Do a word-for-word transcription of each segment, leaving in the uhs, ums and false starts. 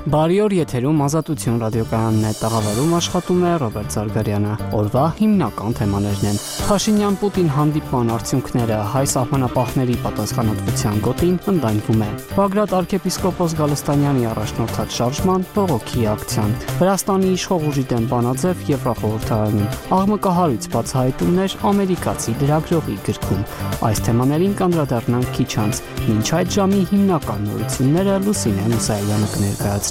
Բարի օր, եթերում Ազատություն ռադիոկայանն է, տաղավարում աշխատում է Ռոբերտ Զարգարյանը։ Օրվա հիմնական թեմաներն են. Փաշինյան-Պուտին հանդիպման արդյունքները, հայ սահմանապահների պատասխանատվության գոտին ընդայնվում է։ Բագրատ arczepiskopos Գալստանյանի առաջնորդած շարժման բողոքի ակցիան։ Վրաստանի իշխող ուժի դեմ բանաձև Եվրախորհրդարանում։ Աղմկահարույց բացահայտումներ ամերիկացի լրագրողի գրքում։ Այս թեմաներին կանդրադառնանք քիչ անց։ Մինչ այդ ժամի հիմնական նորությունները Լուսինե Մուսայելյանը կներկայացնի։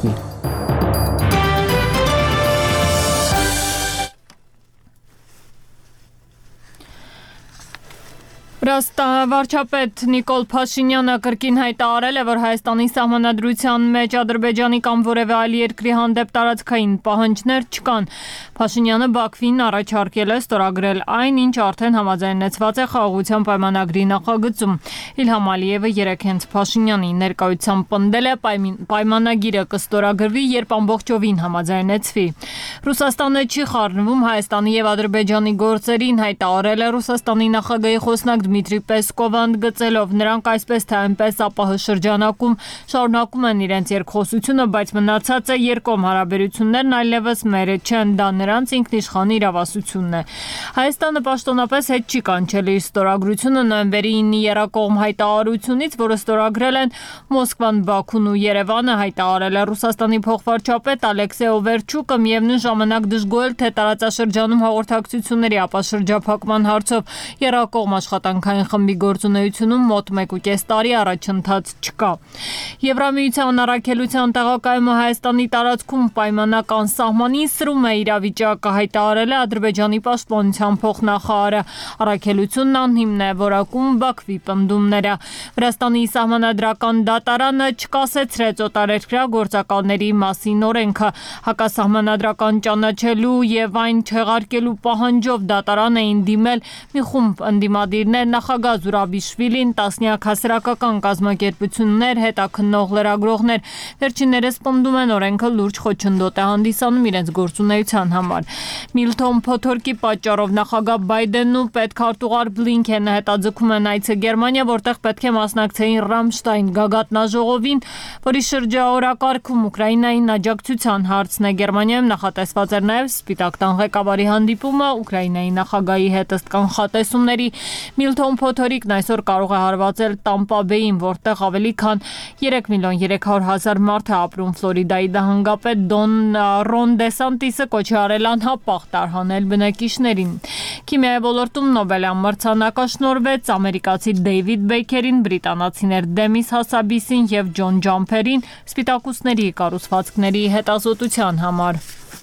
Վարչապետ Նիկոլ Փաշինյանը կրկին հայտարարել է, որ Հայաստանի սահմանադրության մեջ Ադրբեջանի կամ որևէ այլ երկրի հանդեպ տարածքային պահանջներ չկան։ Փաշինյանը Բաքվին առաջարկել է ստորագրել այն, ինչ արդեն համաձայնեցված է խաղաղության պայմանագրի նախագծում։ Իլհամ Ալիևը երեկ հենց Փաշինյանի ներկայությամբ պնդել է պայմանագիրը կստորագրվի, երբ ամբողջովին համաձայնեցվի։ Ռուսաստանը չի խառնվում Հայաստանի եւ Ադրբեջանի գործերին, հայտարարել է Ռուսաստանի նախագահի խոսնակ Դմիտրի Պեսկովը ընդգծելով, նրանք այսպես թե այնպես ԱՊՀ շրջանակում շարունակում են իրենց երկխոսությունը, բայց մնացածը երկկողմ հարաբերություններն այլևս մերը չեն, դա նրանց ինքնիշխան իրավասությունն է։ Հայաստանը պաշտոնապես հետ չի կանչել իր ստորագրությունը նոյեմբերի ինը եռակողմ հայտարարությունից, որը ստորագրել են Մոսկվան, Բաքուն ու Երևանը, հայտարարել է Ռուսաստանի փոխվարչապետ Ալեքսեյ Օվերչուկը, միևնույն ժամանակ դժգոհել, թե տարածաշրջանում հաղորդակցությունների ապաշրջափակման հարցով եռակողմ աշխատանքային խմբի գործունեությունում մոտ մեկ ու կես տարի առաջընթաց չկա։ Եվրամիության առաքելության տեղակայումը Հայաստանի տարածքում պայմանական սահմանին սրում է իրավիճակը, հայտարարել է Ադրբեջանի պաշտպանության փոխնախարարը։ Առաքելությունն անհիմն է, որակում Բաքվի պնդումները։ Վրաստանի սահմանադրական դատարանը չկասեցրեց օտարերկրյա գործակալների մասին օրենքը։ Հակասահմանադրական ճանաչելու եւ այն չեղարկելու պահանջով դատարան էին դիմել մի խումբ ընդդիմադիրներ, նախագահ Զուրաբիշվիլին, տասնյակ հասարակական կազմակերպություններ, հետաքննող լրագրողներ։ Վերջիններս պնդում են օրենքը լուրջ խոչընդոտ է հանդիսանում իրենց գործունեության համար։ Միլթոն փոթորկի պատճառով նախագահ Բայդենն ու պետքարտուղար Բլինքենը հետաձգում են այցը Գերմանիա, որտեղ պետք է մասնակցեին Ռամշտայն գագաթնաժողովին, որի շրջաօրակարգում Ուկրաինային աջակցության հարցն է։ Գերմանիայում նախատեսված էր նաև Սպիտակ տան ղեկավարի հանդիպումը Ուկրաինայի նախագահի հետ ըստ կանխատեսումների։ Միլթոն փոթորիկն այսօր կարող է հարվածել Տամպա Բեյին, որտեղ ավելի քան երեք միլիոն երեք հարյուր հազար մարդ է ապրում։ Ֆլորիդայի դահանգապետ Դոն Ռոն Դեսանտիսը կոչ է արել անհապաղ տարհանել բնակիչներին։ Քիմիայի ոլորտում Նոբելյան մրցանակը շնորհվեց ամերիկացի Դեյվիդ Բեյքերին, բրիտանացիներ Դեմիս Հասաբիսին եւ Ջոն Ջամփերին սպիտակուցների կառուցվածքների հետազոտության համար։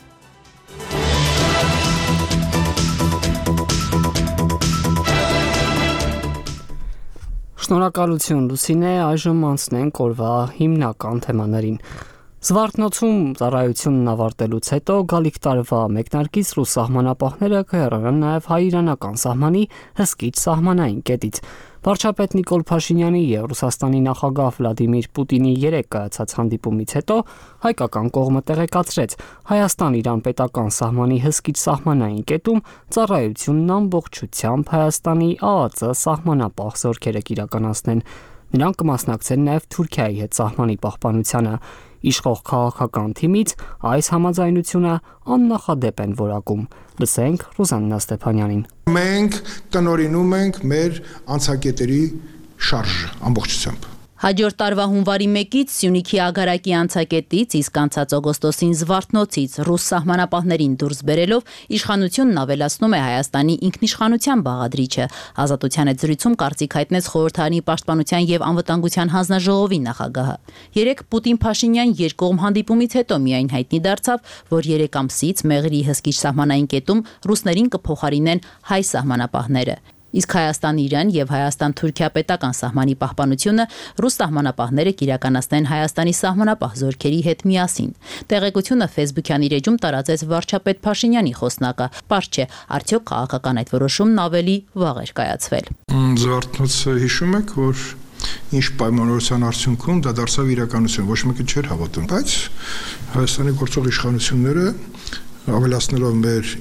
Շնորհակալություն Լուսինե, այժմ անցնենք օրվա հիմնական թեմաներին։ Զվարթնոցում ծառայությունն ավարտելուց հետո գալիք տարվա մեկնարկից ռուս սահմանապահները կհեռանան նաև հայ-իրանական սահմանի հսկիչ սահմանային կետից։ Վարչապետ Նիկոլ Փաշինյանի եւ Ռուսաստանի նախագահ Վլադիմիր Պուտինի երեկ կայացած հանդիպումից հետո հայկական կողմը տեղեկացրեց Հայաստան-Իրան պետական սահմանի հսկիչ սահմանային կետում ծառայությունն ամբողջությամբ Հայաստանի ԱԱԾ սահմանապահ զորքերը կիրականացնեն։ Նրանք կմասնակցեն նաև Թուրքիայի հետ սահմանի պահպանությանը։ Իշխող քաղաքական թիմից այս համաձայնությունը աննախադեպ են որակում։ Լսենք Ռուզաննա Ստեփանյանին։ Մենք տնօրինում ենք մեր անցակետերի շարժը ամբողջությամբ։ Հաջորդ տարվա հունվարի մեկից Սյունիքի ագարակի անցակետից, իսկ անցած օգոստոսին Զվարթնոցից ռուս սահմանապահներին դուրս բերելով իշխանությունն ավելացնում է Հայաստանի ինքնիշխանության բաղադրիչը։ Ազատության հետ զրույցում կարծիք հայտնեց Խորհրդարանի պաշտպանության եւ անվտանգության հանձնաժողովի նախագահը։ Երեկ Պուտին-Փաշինյան երկկողմ հանդիպումից հետո միայն հայտնի դարձավ, որ երեք ամսից Մեղրի հսկիչ սահմանային կետում ռուսներին կփոխարինեն հայ սահմանապահները։ Իսկ Հայաստան-Իրան եւ Հայաստան-Թուրքիա պետական սահմանի պահպանությունը ռուս սահմանապահները կիրականացնեն Հայաստանի սահմանապահ զորքերի հետ միասին։ Տեղեկությունը Facebook-յան իր էջում տարածեց վարչապետ Փաշինյանի խոսնակը։ Պարզ չէ, արդյոք քաղաքական այդ որոշումն ավելի վաղ էր կայացվել։ Զվարթնոցը հիշում եք, որ ինչ պայմանավորության արդյունքում դա դարձավ իրականություն, ոչ մեկը չէր հավատում, բայց Հայաստանի գործող իշխանությունները ավելացնելով մեր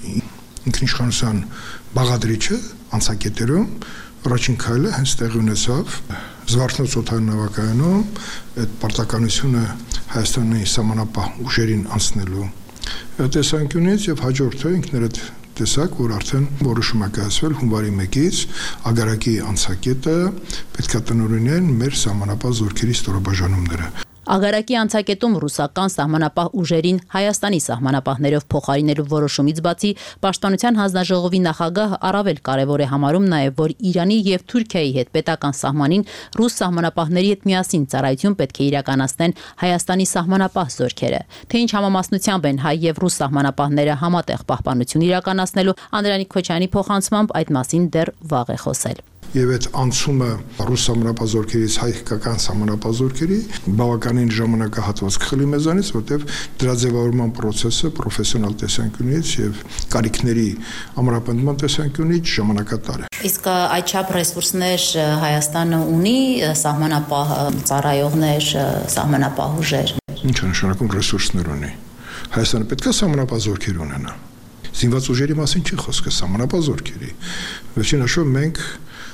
ինքնիշխանության բաղադրիչը անցակետերում առաջին քայլը հենց տեղի ունեցավ Զվարթնոց օդային նավակայանում այդ պարտականությունը Հայաստանի սահմանապահ ուժերին անցնելու տեսանկյունից եւ հաջորդը ինքներդ տեսակ, որ արդեն որոշում է կայացվել հունվարի մեկից ագարակի անցակետը պետք է տնօրինեն մեր սահմանապահ զորքերի ստորաբաժանումները։ Ագարակի անցակետում ռուսական սահմանապահ ուժերին Հայաստանի սահմանապահներով փոխարինելու որոշումից բացի Պաշտպանության հանձնաժողովի նախագահը առավել կարևոր է համարում նաև, որ Իրանի եւ Թուրքիայի հետ պետական սահմանին ռուս սահմանապահների հետ միասին ծառայություն պետք է իրականացնեն Հայաստանի սահմանապահ զորքերը։ Թե ինչ համամասնությամբ են հայ եւ ռուս սահմանապահները համատեղ պահպանություն իրականացնելու, Անդրանիկ Քոչյանի փոխանցմամբ այդ մասին դեռ վաղ է խոսել։ Եվ այդ անցումը ռուս սահմանապահ զորքերից հայ-հայկական սահմանապահ զորքերի բավականին ժամանակահատված կխլի մեզանից, որտեղ դրա ձևավորման process-ը պրոֆեսիոնալ տեսանկյունից եւ կարիքների ամրապնդման տեսանկյունից ժամանակատար է։ Իսկ այդչափ ռեսուրսներ Հայաստանը ունի, սահմանապահ ծառայողներ, սահմանապահ ուժեր։ Ինչ է նշանակում ռեսուրսներ ունի։ Հայաստանը պետք է սահմանապահ զորքեր ունենա։ Զինված ուժերի մասին չի խոսքը, սահմանապահ զորքերի։ Վերջին հաշվով մենք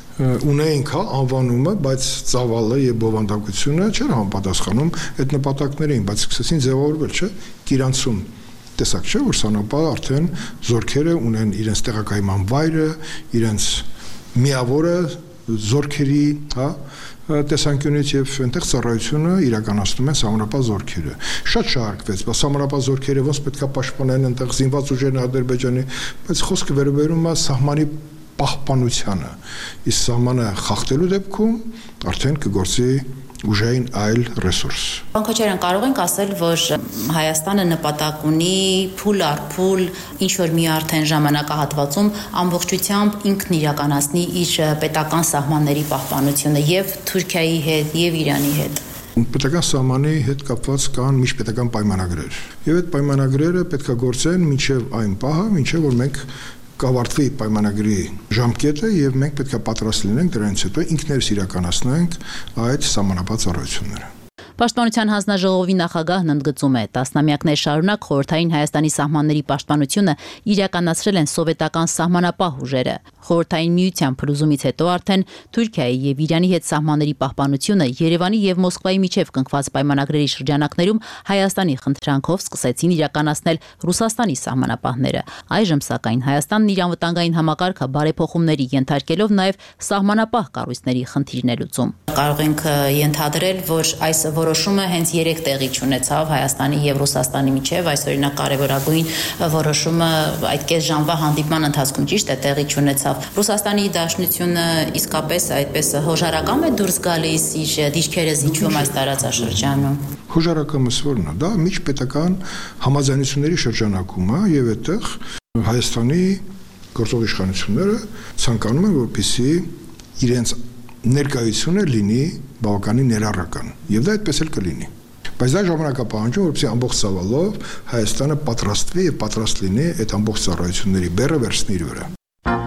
ունեինք հա անվանումը, բայց ծավալը եւ բովանդակությունը չէր համապատասխանում այդ նպատակներին, բայց սկսեցին ձևավորվել, չէ՞, Կիրանցում տեսակ չէ, որ սահմանապահ արդեն զորքերը ունեն իրենց տեղակայման վայրը, իրենց միավորը զորքերի, հա, տեսանկյունից եւ այնտեղ ծառայությունը իրականացնում են սահմանապահ զորքերը։ Շատ շարժվեց, բայց սահմանապահ զորքերը ոնց պետք է պաշտպանեն այնտեղ զինված ուժերն Ադրբեջանի, բայց խոսքը վերաբերում է սահմանի պահպանությանը։ Իսկ սահմանը խախտելու դեպքում արդեն կգործի ուժային այլ ռեսուրս։ Պարոն Քոչարյան, կարող ենք ասել, որ Հայաստանը նպատակ ունի փուլ առ փուլ ինչ որ մի արդեն ժամանակահատվածում ամբողջությամբ ինքն իրականացնի իր պետական սահմանների պահպանությունը եւ Թուրքիայի հետ եւ Իրանի հետ։ Պետական սահմանի հետ կապված կան միջպետական պայմանագրեր։ Եվ այդ պայմանագրերը պետք է գործեն մինչեւ այն պահը, մինչեւ որ մենք կավարտվի պայմանագրի ժամկետը եւ մենք պետք է պատրաստ լինենք դրանից հետո ինքներս իրականացնենք այդ սահմանապահ ծառայությունները։ Պաշտպանության հանձնաժողովի նախագահն ընդգծում է, տասնամյակներ շարունակ խորհրդային Հայաստանի սահմանների պաշտպանությունը իրականացրել են սովետական սահմանապահ ուժերը։ Խորհրդային միության փլուզումից հետո արդեն Թուրքիայի եւ Իրանի հետ սահմանների պահպանությունը Երևանի եւ Մոսկվայի միջև կնքված պայմանագրերի շրջանակներում Հայաստանի խնդրանքով սկսեցին իրականացնել Ռուսաստանի սահմանապահները։ Այժմ սակայն Հայաստանն իր անվտանգային համակարգը բարեփոխումների ենթարկելով նաեւ սահմանապահ կառույցների խնդիրն է լուծում։ Կարող ենք ենթադրել, որ այս որոշումը հենց երեք տեղի ունեցավ Հայաստանի եւ Ռուսաստանի միջև, այս օրինակ կարևորագույն որոշումը այդ կես ժամվա հանդիպման ընթացքում ճիշտ է տեղի ունեցավ։ Ռուսաստանի Դաշնությունը իսկապես այդպես հոժարակամ է դուրս գալիս իր դիրքերը զիջում այս տարածաշրջանում։ Հոժարակամը ո՞րն է։ Դա միջպետական համաձայնությունների շրջանակում է եւ այդտեղ Հայաստանի գործող իշխանությունները ցանկանում են, որպեսզի իրենց ներկայությունը լինի բավականին ներառական եւ դա այդպես էլ կլինի։ Բայց դա ժամանակապահանջում, որպեսզի ամբողջ ծավալով Հայաստանը պատրաստվի եւ պատրաստ լինի այդ ամբողջ ծառայությունների բեռը վերցնի իր վրա։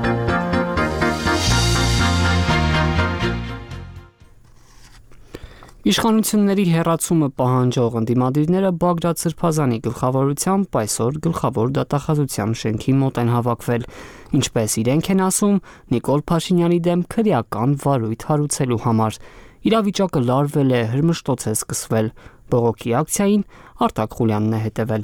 Իշխանությունների հերացումը պահանջող ընդդիմադիրները Բագրատ Սրբազանի գլխավորությամբ այսօր գլխավոր դատախազության շենքի մոտ են հավաքվել, ինչպես իրենք են ասում, Նիկոլ Փաշինյանի դեմ քրեական վարույթ հարուցելու համար։ Իրավիճակը լարվել է, հրմշտոց է սկսվել։ Բողոքի ակցիային Արտակ Խուլյանն է հետևել։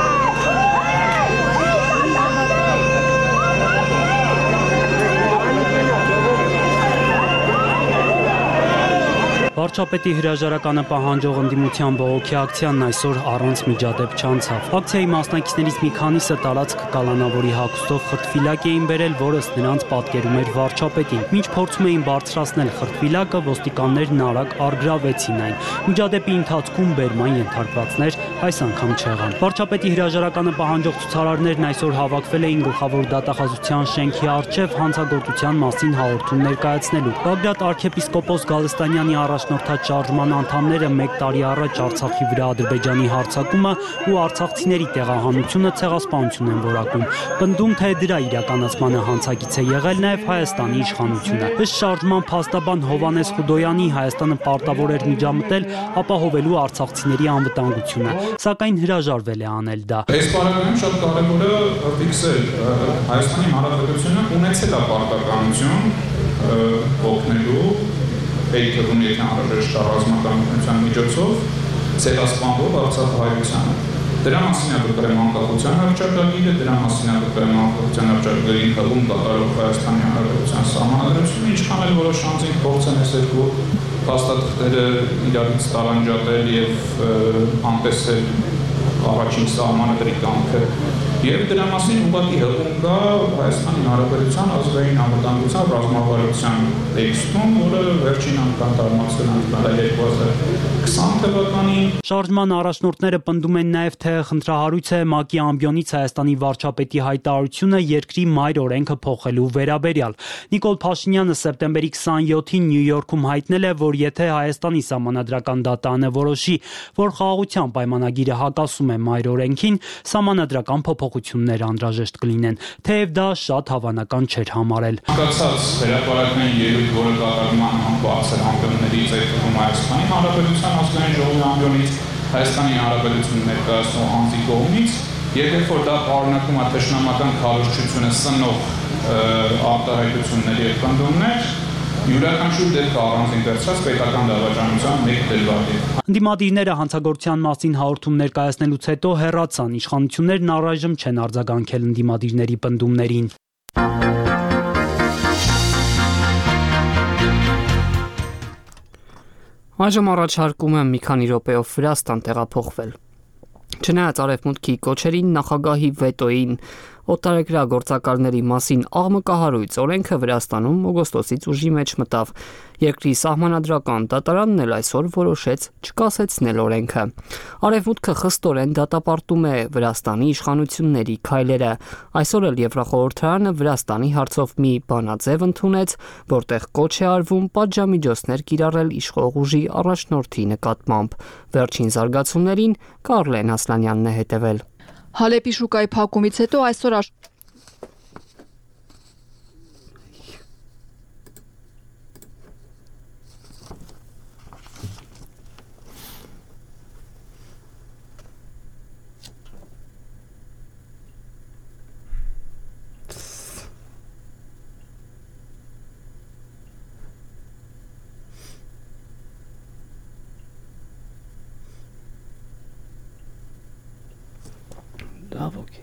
Վարչապետի հրաժարականը պահանջող ընդդիմության բողոքի ակցիան այսօր առանց միջադեպ չանցավ։ Ակցիայի մասնակիցներից մի քանիսը տարածք կալանավորի հագուստով խրտվիլակ էին բերել, որը նրանց պատկերում էր վարչապետին։ Մինչ փորձում էին բարձրացնել խրտվիլակը, ոստիկաններն արագ առգրավեցին այն։ Միջադեպի ընթացքում բերման ենթարկվածներ այս անգամ չեղան։ Վարչապետի հրաժարականը պահանջող ցուցարարներն այսօր հավաքվել էին գլխավոր դատախազության շենքի առջև հանցագործության մասին հաղորդում ներկայացնելու։ Բագրատ arczepiskopos Գալստանյանի առաջնորդած շարժման անդամները մեկ տարի առաջ Արցախի վրա Ադրբեջանի հարձակումը ու արցախցիների տեղահանությունը ցեղասպանություն են որակում։ Պնդում թե դրա իրականացմանը հանցագից է եղել նաև Հայաստանի իշխանությունը։ Ըստ շարժման փաստաբան Հովանես Խուդոյանի Հայաստանը պարտավոր էր միջամտել ապահովելու արցախցիների անվտանգությունը, սակայն հրաժարվել է անել դա։ Այս պարագայում շատ կարևոր է ֆիքսել Հայաստանի Հանրապետությունը ունեցել է պարտականություն օգնելու այդ թվում եթե անհրաժեշտ է ռազմական օգնության միջոցով ցեղասպանվող արցախահայությանը։ Դրա մասին է գրել մանկապության հռչակագիրը, դրա մասին է գրել մանկապության հռչակագրին հղում կատարող Հայաստանի Հանրապետության սահմանադրությունը, ինչքան էլ որոշ անձինք փորձեն այս երկու փաստաթղթերը իրարից տարանջատել եւ անտեսել առաջին սահմանադրի կամքը եւ դրա մասին ուղղակի հղում կա Հայաստանի Հանրապետության ազգային անվտանգության ռազմավարության տեքստում, որը վերջին անգամ տարածվել է երկու հազար քսան թվականին։ Շարժման առաջնորդները պնդում են նաև, թե խնդրահարույց է ՄԱԿ-ի ամբիոնից Հայաստանի վարչապետի հայտարարությունը երկրի մայր օրենքը փոխելու վերաբերյալ։ Նիկոլ Փաշինյանը սեպտեմբերի քսանյոթին Նյու Յորքում հայտնել է, որ եթե Հայաստանի սահմանադրական դատարանը որոշի, որ խաղաղության պայմանագիրը հակասում է մայր օրենքին, սահմանադրական փոփոխություններ անհրաժեշտ կլինեն, թեև դա շատ հավանական չէր համարել։ Հակացած հրապարակային ելույթ, որը կատարվում է բարձր ամբիոններից, այդ թվում Հայաստանի Հանրապետության ազգային ժողովի ամբիոնից, Հայաստանի Հանրապետություն ներկայացնող անձի կողմից, եւ երբ որ դա պարունակում է թշնամական քարոզչությունը սնող արտահայտություններ եւ պնդումներ, յուրաքանչյուր դեպքը առանձին վերցրած պետական դավաճանության մեկ դելվարդի։ Ընդդիմադիրները հանցագործության մասին հաղորդում ներկայացնելուց հետո հեռացան, իշխանություններն առայժմ չեն արձագանքել ընդդիմադիրների պնդումներին։ Այժմ առաջարկում եմ մի քանի րոպեով Վրաստան տեղափոխվել։ Չնայած Արևմուտքի կոչերին, նախագահի վետոին, օտարերկրագործակալների մասին աղմկահարույց օրենքը Վրաստանում օգոստոսից ուժի մեջ մտավ։ Երկրի սահմանադրական դատարանն էլ այսօր որոշեց չկասեցնել օրենքը։ Արևմուտքը խստորեն դատապարտում է Վրաստանի իշխանությունների քայլերը։ Այսօր էլ Եվրախորհրդարանը Վրաստանի հարցով մի բանաձև ընդունեց, որտեղ կոչ է արվում պատժամիջոցներ կիրառել իշխող ուժի առաջնորդի նկատմամբ։ Վերջին զարգացումներին Կարլեն Ասլանյանն է հետևել։ Հալեպի շուկայի փակումից հետո այսօր աշ... Լավ, օքեյ։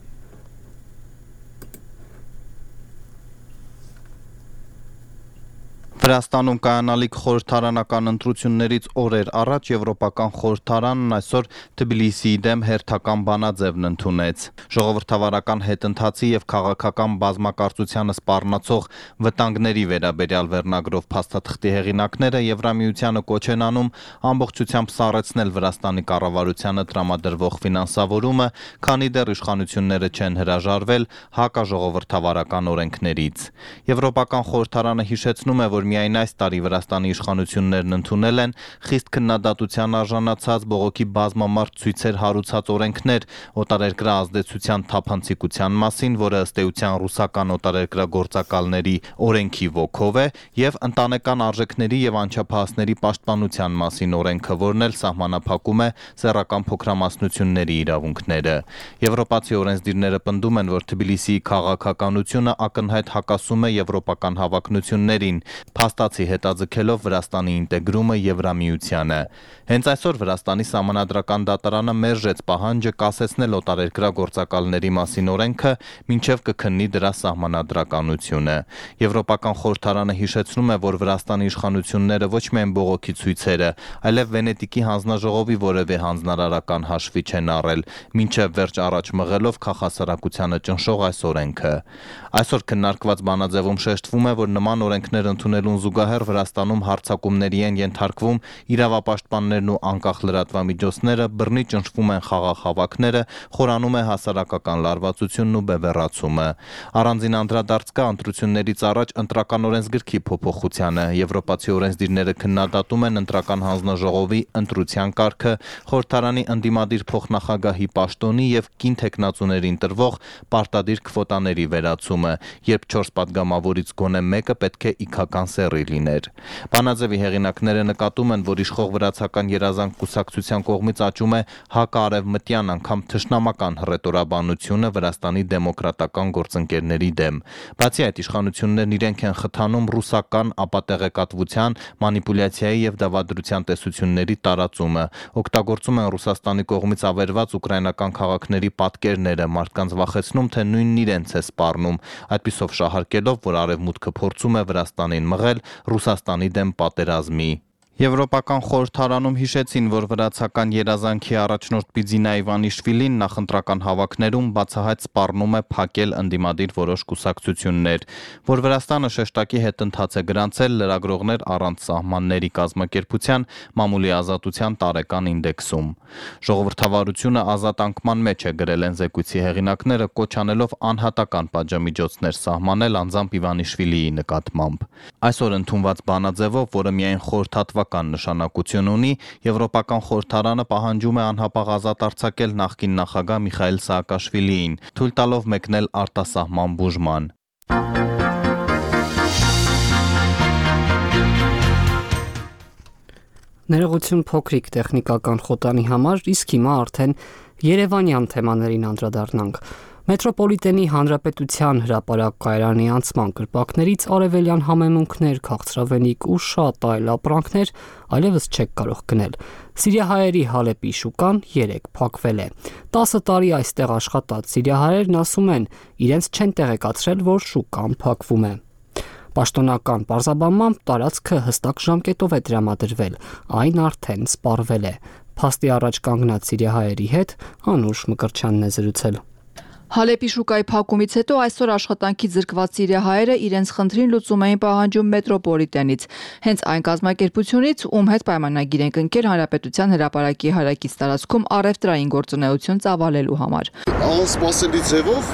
Վրաստանում կայանալիք խորհրդարանական ընտրություններից օրեր առաջ Եվրոպական խորհրդարանն այսօր Թբիլիսիի դեմ հերթական բանաձևն ընդունեց։ Ժողովրդավարական հետընթացի եւ քաղաքական բազմակարծությանը սպառնացող վտանգների վերաբերյալ վերնագրով փաստաթղթի հեղինակները Եվրամիությանը կոչ են անում ամբողջությամբ սառեցնել Վրաստանի կառավարությանը տրամադրվող ֆինանսավորումը, քանի դեռ իշխանությունները չեն հրաժարվել հակաժողովրդավարական օրենքներից։ Եվրոպական խորհրդարանը հիշեցնում է, որ միայն այս տարի Վրաստանի իշխանություններն ընդունել են խիստ քննադատության արժանացած բողոքի բազմամարդ ցույցեր հարուցած օրենքներ օտարերկրյա ազդեցության թափանցիկության մասին, որը ըստ էության ռուսական օտարերկրագործակալների օրենքի ոգով է, եւ ընտանեկան արժեքների եւ անչափահասների պաշտպանության մասին օրենքը, որն էլ սահմանափակում է սեռական փոքրամասնությունների իրավունքները։ Եվրոպացի օրենսդիրները պնդում են, որ Թբիլիսիի քաղաքականությունը ակնհայտ հակասում է եվրոպական հավակնություններին, փաստացի հետաձգելով Վրաստանի ինտեգրումը Եվրամիությանը։ Հենց այսօր Վրաստանի սահմանադրական դատարանը մերժեց պահանջը կասեցնել օտարերկրագործակալների մասին օրենքը, մինչև կքննի դրա սահմանադրականությունը։ Եվրոպական խորհրդարանը հիշեցնում է, որ Վրաստանի իշխանությունները ոչ միայն բողոքի ցույցերը, այլև Վենետիկի հանձնաժողովի որևէ հանձնարարական հաշվի չեն առել, մինչև վերջ առաջ մղելով քաղաքասարակությանը ճնշող այս օրենքը։ Այսօր քննարկված բանաձևում շեշտվում է, որ նման օրենքներ ընդունելուն զուգահեռ Վրաստանում հարձակումների են ենթարկվում իրավապաշտպաններն ու անկախ լրատվամիջոցները, բռնի ճնշվում են խաղաղ հավաքները, խորանում է հասարակական լարվածությունն ու բևեռացումը։ Առանձին անդրադարձ կա ընտրություններից առաջ ընտրական օրենսգրքի փոփոխությանը։ Եվրոպացի օրենսդիրները քննադատում են ընտրական հանձնաժողովի ընտրության կարգը, խորհրդարանի ընդդիմադիր փոխնախագահի պաշտոնի եւ կին թեկնածուներին տրվող պարտադիր քվոտաների վերացումը, երբ չորս պատգամավորից գոնե մեկը պետք է իքական սեռի լիներ։ Բանաձևի հեղինակները նկատում են, որ իշխող վրացական երազանք կուսակցության կողմից աճում է հակաարևմտյան, անգամ թշնամական հռետորաբանությունը Վրաստանի դեմոկրատական գործընկերների դեմ։ Բացի այդ, իշխանություններն իրենք են խթանում ռուսական ապատեղեկատվության, մանիպուլյացիայի եւ դավադրության տեսությունների տարածումը, օգտագործում են Ռուսաստանի կողմից ավերված ուկրաինական քաղաքների պատկերները, մարդկանց վախեցնում, թե նույնն իրենց է սպառնում, այդպիսով շահարկելով, որ Արևմուտքը փորձում է Վրաստանին մղել Ռուսաստանի դեմ պատերազմի։ Եվրոպական խորհրդարանում հիշեցին, որ վրացական երազանքի առաջնորդ Բիձինա Իվանիշվիլին նախընտրական հավաքներում բացահայտ սպառնում է փակել ընդդիմադիր որոշ կուսակցություններ, որ Վրաստանը շեշտակի հետընթաց է գրանցել լրագրողներ առանց սահմանների կազմակերպության մամուլի ազատության տարեկան ինդեքսում։ Ժողովրդավարությունը ազատ անկման մեջ է գրել են զեկույցի հեղինակները, կոչ անելով անհատական պատժամիջոցներ սահմանել անձամբ Իվանիշվիլիի նկատմամբ։ Այսօր ընդունված բանաձևով, որը միայն խորհրդատվական նշանակություն ունի, Եվրոպական խորհրդարանը պահանջում է անհապաղ ազատ արձակել նախկին նախագահ Միխայիլ Սաակաշվիլիին, թույլ տալով մեկնել արտասահման բուժման։ Ներողություն փոքրիկ տեխնիկական խոտանի համար, իսկ հիմա արդեն Երևանյան թեմաներին անդրադառնանք։ Մետրոպոլիտենի հանրապետության հրապարակ կայարանի անցման կրպակներից արևելյան համեմունքներ, քաղցրավենիք ու շատ այլ ապրանքներ այլևս չեք կարող գնել։ Սիրիահայերի Հալեպի շուկան երեկ փակվել է։ տասը տարի այստեղ աշխատած սիրիահայերն ասում են, իրենց չեն տեղեկացրել, որ շուկան փակվում է։ Պաշտոնական պարզաբանմամբ տարածքը հստակ ժամկետով է տրամադրվել, այն արդեն սպառվել է։ Փաստի առաջ կանգնած սիրիահայերի հետ Անուշ Մկրտչյանն է զրուցել։ Հալեպի շուկայի փակումից հետո այսօր աշխատանքի զրկված սիրիահայերը իրենց խնդրին լուծում էին պահանջում մետրոպոլիտենից։ Հենց այն կազմակերպությունից, ում հետ պայմանագիր են կնքել Հանրապետության հրապարակի հարակից տարածքում առևտրային գործունեություն ծավալելու համար։ Անսպասելի ձևով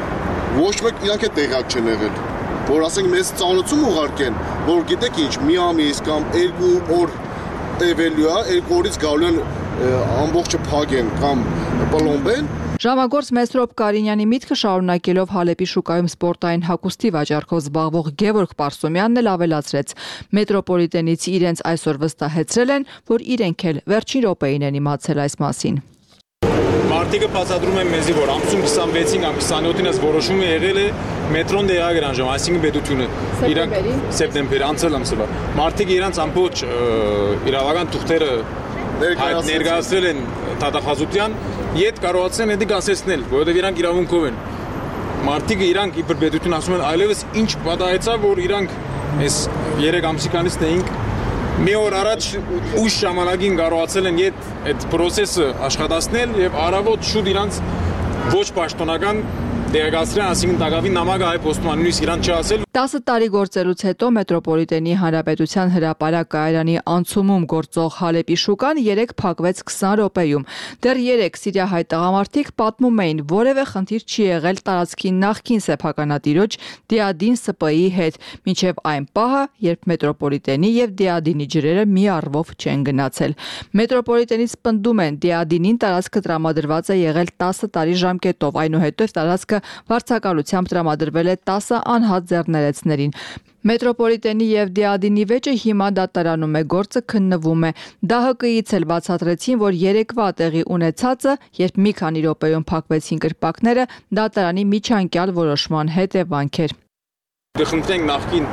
ոչ մեկ իրանք է տեղյակ չեն եղել, որ ասենք մեզ ծանոթում ուղարկեն, որ գիտեք ինչ, մի ամիս կամ երկու օր տևելու է, երկու օրից գալու են ամբողջը փակեն կամ պլոմբեն։ Ժամագործ Մեսրոպ Կարինյանի միտքը շարունակելով Հալեպի շուկայում սպորտային հագուստի վաճառքով զբաղվող Գևորգ Պարսոմյանն էլ ավելացրեց. մետրոպոլիտենից իրենց այսօր վստահեցրել են, որ իրենք էլ վերջին րոպեին են իմացել այս մասին։ Մարտիկը բացատրում են մեզի, որ ամսում քսանվեցին կամ քսանյոթին ես որոշումը եղել է մետրոն դեղա գրանժում, այսինքն պետությունը իրանք սեպտեմբերի անցել ամսվա։ Մարտիկը իրանց ամբողջ իրավական թուղթերը ներկայացրել են դատախազության, իդ կարողացան դա գասեցնել, որովհետև իրանք իրավունքով են։ Մարտիկը իրանք իբր պետություն ասում են, այլևս ինչ պատահեցավ, որ իրանք այս երեք ամսիքանից նեինք մի օր առաջ ուշ ժամանակին կարողացել են իդ այդ process-ը աշխատացնել եւ առավոտ շուտ իրանք ոչ պաշտոնական դերակացրան, ասինքն դակավին նամակը հայ պոստման նույնիսկ իրան չասել։ տասը տարի գործելուց հետո մետրոպոլիտենի հանրապետության հրապարակ կայարանի անցումում գործող Հալեպի շուկան երեք փակվեց քսան րոպեում։ Դեռ երեք սիրիահայ տղամարդիկ պատմում էին, որևէ խնդիր չի եղել տարածքի նախկին սեփականատիրոջ Դիադին Ս Պ Ի հետ, մինչև այն պահը, երբ մետրոպոլիտենի եւ Դիադինի ջրերը մի առվով չեն գնացել։ Մետրոպոլիտենից պնդում են, Դիադինին տարածքը տրամադրված է եղել տասը տարի ժամկետով, այնուհետև տարածքը վարձակալությամբ տրամադրվել է տասը անհատ ձեռներեցներին։ Մետրոպոլիտենի եւ Դիադինի վեճը հիմա դատարանում է, գործը քննվում է։ Դա Հ Կ-ից էլ բացատրեցին, որ երեկվա տեղի ունեցածը, երբ մի քանի րոպեում փակվեցին կրպակները, դատարանի միջանկյալ որոշման հետևանք էր։ Կխնդրենք նախկին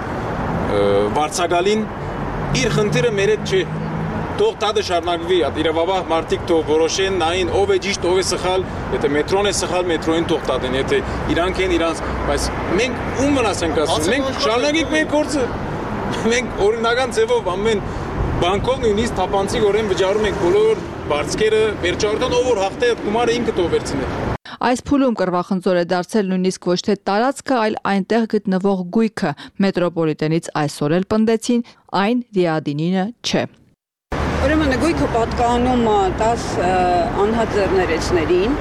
վարձակալին իր խնդիրը մեր հետ չի։ Թող տադը շարունակվի, իրավաբար մարդիկ թող որոշեն, նային ով է ճիշտ, ով է սխալ, եթե մետրոն է սխալ, մետրոին թող տադեն, եթե իրանք են իրանց, բայց մենք ում վնաս ենք ասում, մենք շարունակենք մեր գործը, մենք օրինական ձևով ամեն բանկով նույնիսկ թափանցիկորեն վճարում ենք բոլոր բարձկերը, վերջարդան ով որ հաղթե գումարը ինքը թող վերցնի։ Այս փուլում կռվախնձոր է դարձել նույնիսկ ոչ թե տարածքը, այլ այնտեղ գտնվող գույքը։ Մետրոպոլիտենից այսօր էլ պնդեցին, այն Դիադինինը չէ։ Ուրեմն գույքը պատկանում տաս անհատ ձեռներեցներին։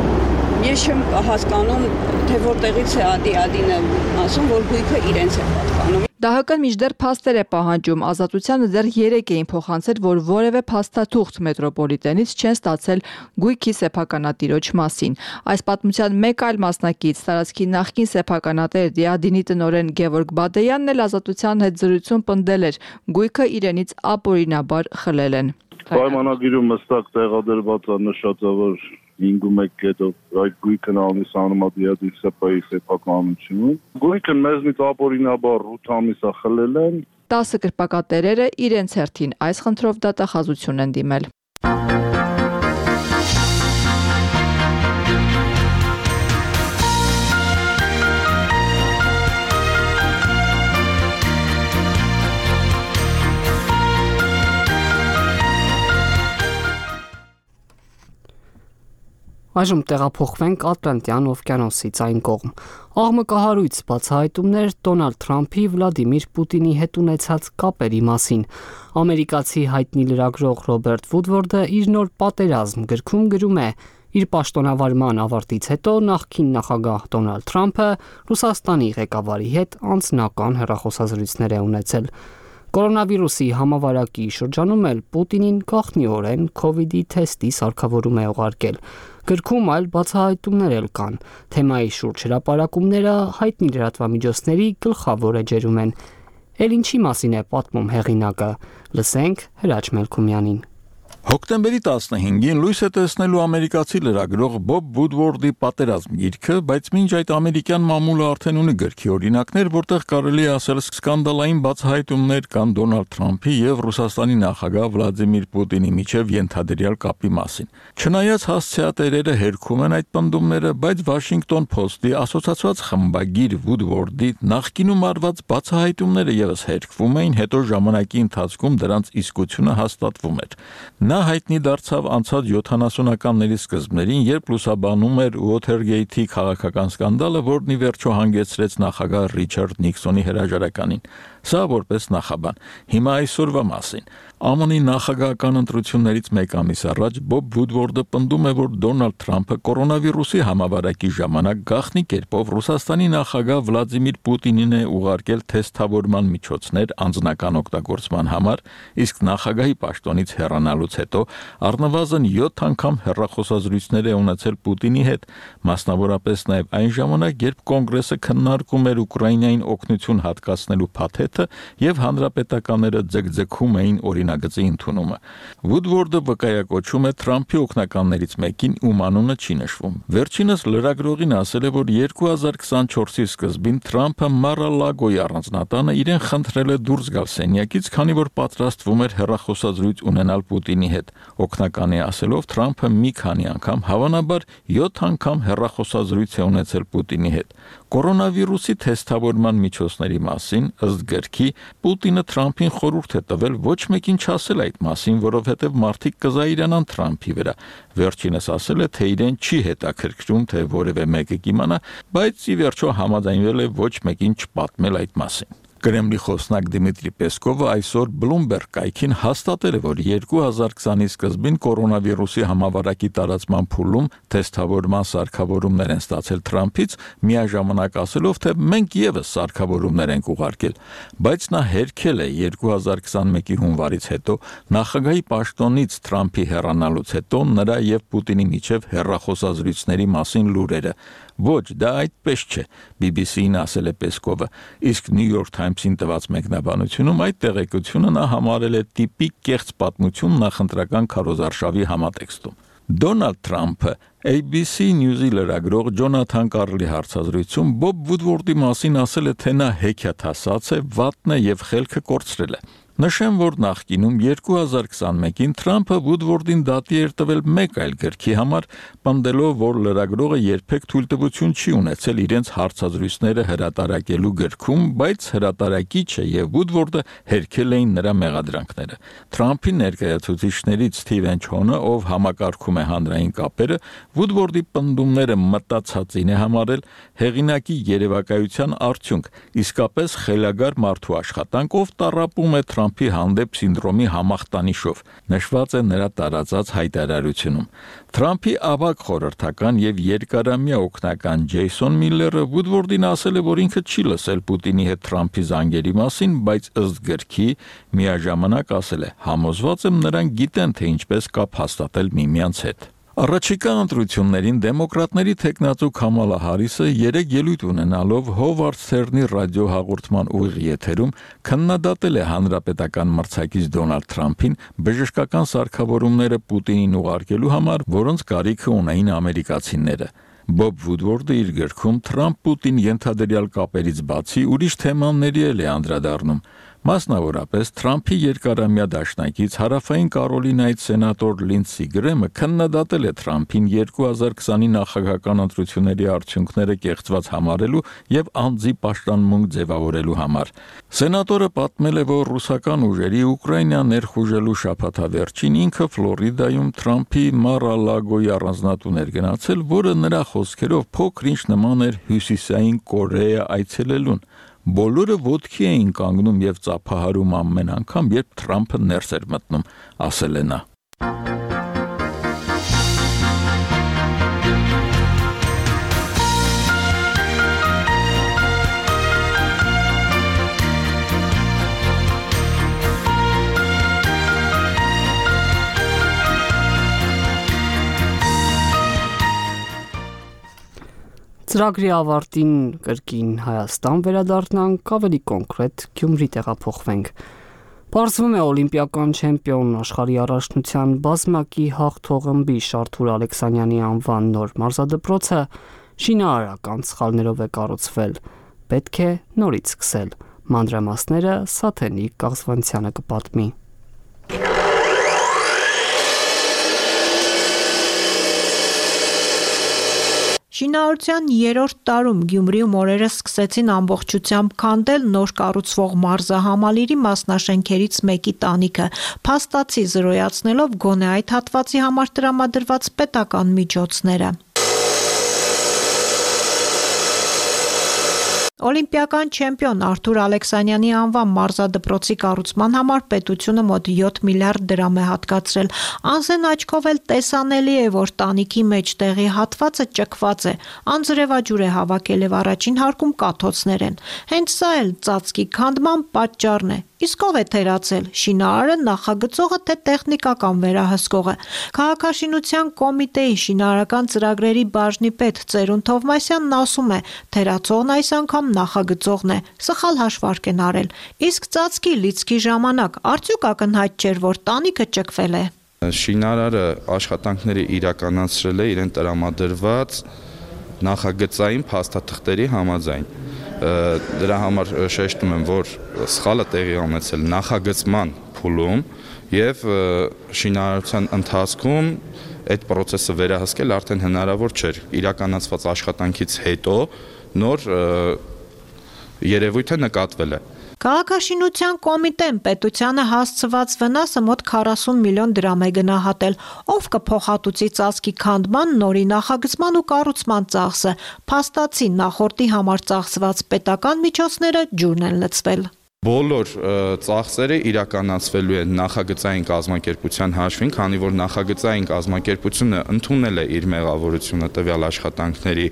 Ես չեմ հասկանում, թե որտեղից է Դիադինը ասում, որ գույքը իրենց է պատկանում։ Դա հա կը մինչդեռ փաստեր է պահանջում, ազատությանը դեռ երեք էին փոխանցել, որ որևէ փաստաթուղթ մետրոպոլիտենից չեն ստացել գույքի սեփականատիրոջ մասին։ Այս պատմության մեկ այլ մասնակից, տարածքի նախկին սեփականատեր Դիադինի տնօրեն Գևորգ Բադեյանն էլ ազատության հետ զրույցում պնդել էր, գույքը իրենից ապօրինաբար խլել են։ Պայմանագիրում հստակ տեղադրված է նշած է, որ հինգ կետով այդ գույքն ամիս անմատիադի սեպայի սեփականությունը։ Գույքը մեզնից ապօրինաբար ութ ամիս է խլել են։ տասը կրպակատերերը իրենց հերթին այս խնդրով դատախազություն են դիմել։ Այժմ տեղափոխվենք Ատլանտյան օվկիանոսից այն կողմ։ Աղմկահարույց բացահայտումներ Դոնալդ Թրամփի Վլադիմիր Պուտինի հետ ունեցած կապերի մասին։ Ամերիկացի հայտնի լրագրող Ռոբերտ Վուդվորդը իր նոր պատերազմ գրքում գրում է. իր պաշտոնավարման ավարտից հետո նախկին նախագահ Դոնալդ Թրամփը Ռուսաստանի ղեկավարի հետ անձնական հեռախոսազրույցներ է ունեցել։ Կորոնավիրուսի համավարակի շրջանում էլ Պուտինին գաղտնիորեն քովիդի թեստի սարքավորում է ուղարկել։ Գրքում այլ բացահայտումներ էլ կան։ Թեմայի շուրջ հրապարակումները հայտնի լրատվամիջոցների գլխավոր էջերում են։ Էլ ինչի մասին է պատմում հեղինակը։ Լսենք Հրաչ Մելքումյանին։ Հոկտեմբերի տասնհինգին լույս է տեսնելու ամերիկացի լրագրող Բոբ Վուդվորդի պատերազմ գիրքը, բայց մինչ այդ ամերիկյան մամուլը արդեն ունի գրքի օրինակներ, որտեղ կարելի է ասել սկանդալային բացահայտումներ կան Դոնալդ Թրամփի եւ Ռուսաստանի նախագահ Վլադիմիր Պուտինի միջև ենթադրյալ կապի մասին։ Չնայած հասցեատերերը հերքում են այդ պնդումները, բայց Washington Post-ի ասոցացված խմբագիր Վուդվորդի նախկինում արված բացահայտումները եւս հերքվում էին, հետո ժամանակի ընթացքում դրանց իսկությունը հաստատվում էր։ Նա հայտնի դարձավ անցած յոթանասունականների սկզբներին, երբ լուսաբանում էր Watergate-ի քաղաքական սկանդալը, որն ի վերջո հանգեցրեց նախագահ Ռիչարդ Նիքսոնի հրաժարականին։ Սա որպես նախաբան։ Հիմա այսօրվա մասին։ ԱՄՆ-ի նախագահական ընտրություններից մեկ ամիս առաջ Բոբ Վուդվորդը պնդում է, որ Դոնալդ Թրամփը կորոնավիրուսի համավարակի ժամանակ գաղտնի կերպով Ռուսաստանի նախագահ Վլադիմիր Պուտինին է ուղարկել թեստավորման միջոցներ անձնական օգտագործման համար, իսկ նախագահի պաշտոնից հեռանալուց հետո առնվազն յոթ անգամ հեռախոսազրույցներ է ունեցել Պուտինի հետ, մասնավորապես նաև այն ժամանակ, երբ կոնգրեսը քննարկում էր Ուկրաինային օգնություն հատկացնելու փաթեթը եւ հանրապետականները ձգձգում էին օրինագծի ընդունումը։ Վուդվորդը վկայակոչում է Թրամփի օգնականներից մեկին, ում անունը չի նշվում։ Վերջինս լրագրողին ասել է, որ երկու հազար քսանչորսի սկզբին Թրամփը Մարա-Լագոյի առանձնատանը իրեն խնդրել է դուրս գալ սենյակից, քանի որ պատրաստվում էր հեռախոսազրույց ունենալ Պուտինի հետ։ Օգնականի ասելով Թրամփը մի քանի անգամ, հավանաբար յոթ անգամ հեռախոսազրույց է ունեցել Պուտինի հետ։ Կորոնավիրուսի թեստավորման միջոցների մասին, ըստ գրքի, Պուտինը Թրամփին խորհուրդ է տվել ոչ մեկին չասել այդ մասին, որովհետև մարդիկ կզայրանան Թրամփի վրա։ Վերջինս ասել է, թե իրեն չի հետաքրքրում, թե որևէ մեկը կիմանա, բայց ի վերջո համաձայնվել է ոչ մեկին չպատմել այդ մասին։ Կրեմլի խոսնակ Դիմիտրի Պեսկովը այսօր Bloomberg կայքին հաստատել է, որ երկու հազար քսանի սկզբին կորոնավիրուսի համավարակի տարածման փուլում թեստավորման սարքավորումներ են ստացել Թրամփից, միաժամանակ ասելով, թե մենք եւս սարքավորումներ ենք ուղարկել, բայց նա հերքել է երկու հազար քսանմեկի հունվարից հետո նախագահի պաշտոնից Թրամփի հեռանալուց հետո նրա եւ Պուտինի միջև հեռախոսազրույցների մասին լուրերը։ Ոչ, դա այդպես չէ, B B C-ին ասել է Պեսկովը, իսկ New York Times-ին տված մեկնաբանությունում այդ տեղեկությունը նա համարել է տիպիկ կեղծ պատմություն նախընտրական քարոզարշավի համատեքստում։ Դոնալդ Թրամփը A B C News-ի լրագրող Ջոնաթան Կարլի հարցազրույցում Բոբ Վուդվորդի մասին ասել է, թե նա հեքիաթասաց է, վատն է եւ խելքը կորցրել է։ Նշեմ, որ նախկինում երկու հազար քսանմեկին Թրամփը Վուդվորդին դատի էր տվել մեկ այլ գրքի համար, պնդելով, որ լրագրողը երբեք թույլտվություն չի ունեցել իրենց հարցազրույցները հրատարակելու գրքում, բայց հրատարակիչը եւ Վուդվորդը հերքել էին նրա մեղադրանքները։ Թրամփի ներկայացուցիչներից Սթիվեն Չոնը, ով համակարգում է հանրային կապերը, Վուդվորդի պնդումները մտածածին է համարել, հեղինակի երևակայության արդյունք, իսկապես խելագար մարդու աշխատանք, ով տառապում է Թրամփի հանդեպ սինդրոմի համախտանիշով, նշված է նրա տարածած հայտարարությունում։ Թրամփի ավագ խորհրդական եւ երկարամյա օգնական Ջեյսոն Միլլերը Վուդվորդին ասել է, որ ինքը չի լսել Պուտինի հետ Թրամփի զանգերի մասին, բայց ըստ գրքի միաժամանակ ասել է. «Համոզված եմ նրանք գիտեն, թե ինչպես կապ հաստատել միմյանց հետ»։ Առաջիկա ընտրություններին դեմոկրատների թեկնածու Քամալա Հարիսը երեք ելույթ ունենալով Հովարդ Սթերնի ռադիոհաղորդման ուղիղ եթերում քննադատել է հանրապետական մրցակից Դոնալդ Թրամփին բժշկական սարքավորումները Պուտինին ուղարկելու համար, որոնց կարիքը ունեին ամերիկացիները։ Բոբ Վուդվորդը իր գրքում Թրամփ-Պուտին ենթադրյալ կապերից բացի ուրիշ թեմաների էլ է անդրադառնում։ Մասնավորապես Թրամփի երկարամյա դաշնակից Հարավային Կարոլինայից սենատոր Լինդսի Գրեմը քննադատել է Թրամփին երկու հազար քսանի նախագահական ընտրությունների արդյունքները կեղծված համարելու եւ անձի պաշտամունք ձևավորելու համար։ Սենատորը պատմել է, որ ռուսական ուժերի Ուկրաինա ներխուժելու շաբաթավերջին ինքը Ֆլորիդայում Թրամփի Մար-a-Լագոյի առանձնատուն էր գնացել, որը նրա խոսքերով փոքր-ինչ նման էր Հյուսիսային Կորեա այցելելուն։ Բոլորը ոտքի էին կանգնում եւ ծափահարում ամեն անգամ, երբ Թրամփը ներս էր մտնում, ասել է նա։ Ծրագրի ավարտին կրկին Հայաստան վերադառնանք, ավելի կոնկրետ Գյումրի տեղափոխվենք։ Պարզվում է օլիմպիական չեմպիոն աշխարհի առաջնության բազմակի հաղթող ըմբիշ Արթուր Ալեքսանյանի անվան նոր մարզադպրոցը շինարարական սխալներով է կառուցվել։ Պետք է նորից սկսել։ Մանրամասները Սաթենիկ Կաղզվանցյանը կպատմի։ Շինարարության երրորդ տարում Գյումրիում օրերս սկսեցին ամբողջությամբ քանդել նոր կառուցվող մարզահամալիրի մասնաշենքերից մեկի տանիքը, փաստացի զրոյացնելով գոնե այդ հատվածի համար տրամադրված պետական միջոցները։ Օլիմպիական չեմպիոն Արթուր Ալեքսանյանի անվան մարզադպրոցի կառուցման համար պետությունը մոտ յոթ միլիարդ դրամ է հատկացրել։ Անզեն աչքով էլ տեսանելի է, որ տանիքի մեջտեղի հատվածը ճկված է, անձրևաջուր է հավաքել եւ առաջին հարկում կաթոցներ են։ Հենց սա էլ ծածկի քանդման պատճառն է։ Իսկ ով է թերացել՝ շինարարը, նախագծողը, թե տեխնիկական վերահսկողը։ Քաղաքաշինության կոմիտեի շինարարական ծրագրերի բաժնի պետ Ծերուն Թովմասյանն ասում է, թերացողն այս անգամ նախագծողն է, սխալ հաշվարկ են արել։ Իսկ ծածկի լիցքի ժամանակ արդյոք ակնհայտ չէր, որ տանիքը ճկվել է։ Շինարարը աշխատանքները իրականացրել է իրեն տրամադրված նախագծային փաստաթղթերի համաձայն։ Դրա համար շեշտում եմ, որ սխալը տեղի ունեցել նախագծման փուլում եւ շինարարության ընթացքում այդ process-ը վերահսկել արդեն հնարավոր չէր։ Իրականացված աշխատանքից հետո նոր երևույթը նկատվել է։ Քաղաքաշինության կոմիտեն պետությանը հասցված վնասը մոտ քառասուն միլիոն դրամ է գնահատել, ով կփոխհատուցի ծածկի քանդման, նորի նախագծման ու կառուցման ծախսը, փաստացի նախորդի համար ծախսված պետական միջոցները ջուրն են լցվել։ Բոլոր ծախսերը իրականացվելու են նախագծային կազմակերպության հաշվին, քանի որ նախագծային կազմակերպությունը ընդունել է իր մեղավորությունը տվյալ աշխատանքների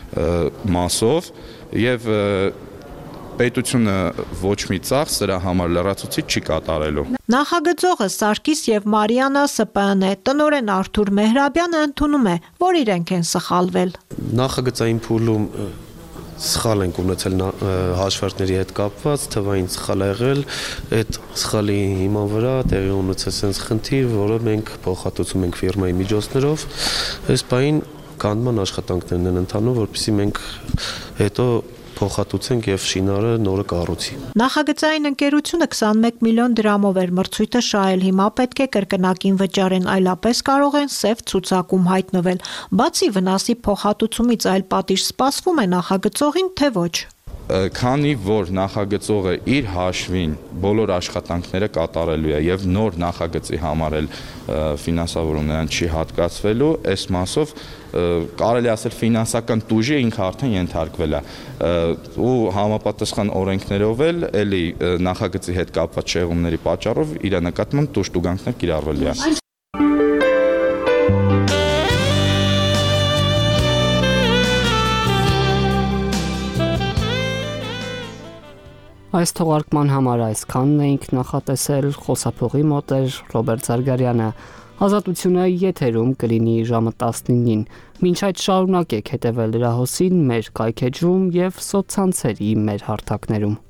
մասով եւ պետությունը ոչ մի ծախս դրա համար լրացուցիչ չի կատարելու։ Նախագծողը Սարգիս եւ Մարիանա Ս Պ Ն է, տնօրեն Արթուր Մեհրաբյանը ընդունում է, որ իրենք են սխալվել։ Նախագծային փուլում սխալ ենք ունեցել հաշվարկների հետ կապված, թվային սխալ ա եղել, այդ սխալի հիման վրա տեղի ունեցել sense խնդիր, որը մենք փոխհատուցում ենք ֆիրմայի միջոցներով, այս բային քանդման աշխատանքներն են ընթանում, որպեսզի մենք հետո փոխհատուցենք եւ շինարարը նորը կառուցի։ Նախագծային ընկերությունը քսանմեկ միլիոն դրամով էր մրցույթը շահել, հիմա պետք է կրկնակին վճարեն, այլապես կարող են սև ցուցակում հայտնվել։ Բացի վնասի փոխհատուցումից այլ պատիժ սպասվում է նախագծողին, թե ոչ։ քանի որ նախագծողը իր հաշվին բոլոր աշխատանքները կատարելու է եւ նոր նախագծի համար էլ ֆինանսավորում նրան չի հատկացվելու, այս մասով կարելի ասել ֆինանսական տուժի ինքը արդեն ենթարկվել է ու համապատասխան օրենքներով էլ էլի նախագծի հետ կապված շեղումների պատճառով իր նկատմամբ տուժտուգանքներ կիրառվելու է։ Այս թողարկման համար այսքանն էինք նախատեսել, խոսափողի մոտ էր Ռոբերտ Զարգարյանը։ Ազատությունը եթերում կլինի ժամը տասնինին։ Մինչ այդ շարունակեք հետևել լրահոսին մեր կայքեջում եւ սոցցանցերի մեր հարթակներում։